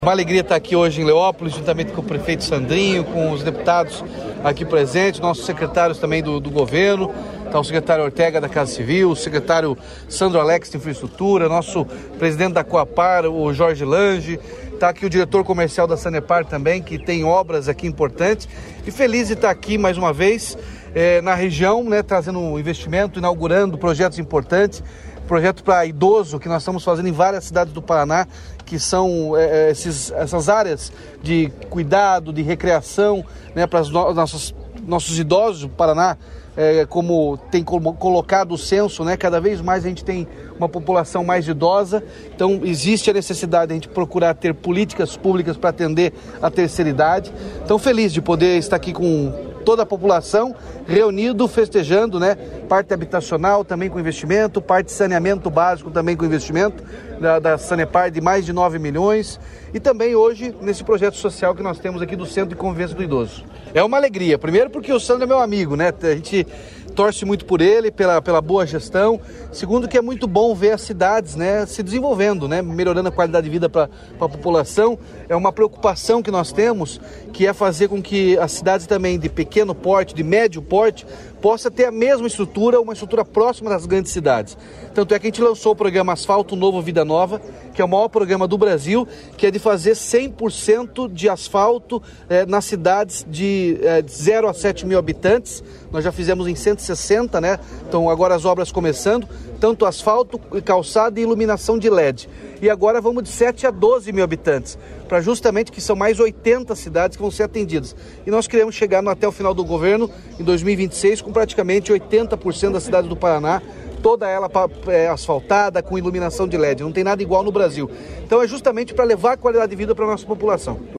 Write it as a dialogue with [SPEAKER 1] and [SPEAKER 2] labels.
[SPEAKER 1] Uma alegria estar aqui hoje em Leópolis, juntamente com o prefeito Sandrinho, com os deputados aqui presentes, nossos secretários também do governo, está o secretário Ortega da Casa Civil, o secretário Sandro Alex de Infraestrutura, nosso presidente da Coapar, o Jorge Lange, está aqui o diretor comercial da Sanepar também, que tem obras aqui importantes, e feliz de estar aqui mais uma vez na região, trazendo um investimento, inaugurando projetos importantes, projeto para idoso que nós estamos fazendo em várias cidades do Paraná, que são essas áreas de cuidado, de recreação, para os nossos idosos do Paraná, como tem colocado o censo, cada vez mais a gente tem uma população mais idosa, então existe a necessidade de a gente procurar ter políticas públicas para atender a terceira idade. Então feliz de poder estar aqui com toda a população reunido, festejando, parte habitacional também com investimento, parte de saneamento básico também com investimento da Sanepar de mais de 9 milhões e também hoje nesse projeto social que nós temos aqui do Centro de Convivência do Idoso. É uma alegria, primeiro porque o Sandro é meu amigo, a gente torce muito por ele, pela boa gestão. Segundo, que é muito bom ver as cidades se desenvolvendo, melhorando a qualidade de vida para a população. É uma preocupação que nós temos, que é fazer com que as cidades também de pequeno porte, de médio porte, possa ter a mesma estrutura, uma estrutura próxima das grandes cidades. Tanto é que a gente lançou o programa Asfalto Novo Vida Nova, que é o maior programa do Brasil, que é de fazer 100% de asfalto nas cidades de 0 a 7 mil habitantes. Nós já fizemos em 160, Então agora as obras começando, tanto asfalto, calçada e iluminação de LED. E agora vamos de 7 a 12 mil habitantes, para justamente que são mais 80 cidades que vão ser atendidas. E nós queremos chegar até o final do governo, em 2026, com praticamente 80% das cidades do Paraná, toda ela asfaltada, com iluminação de LED. Não tem nada igual no Brasil. Então é justamente para levar a qualidade de vida para a nossa população.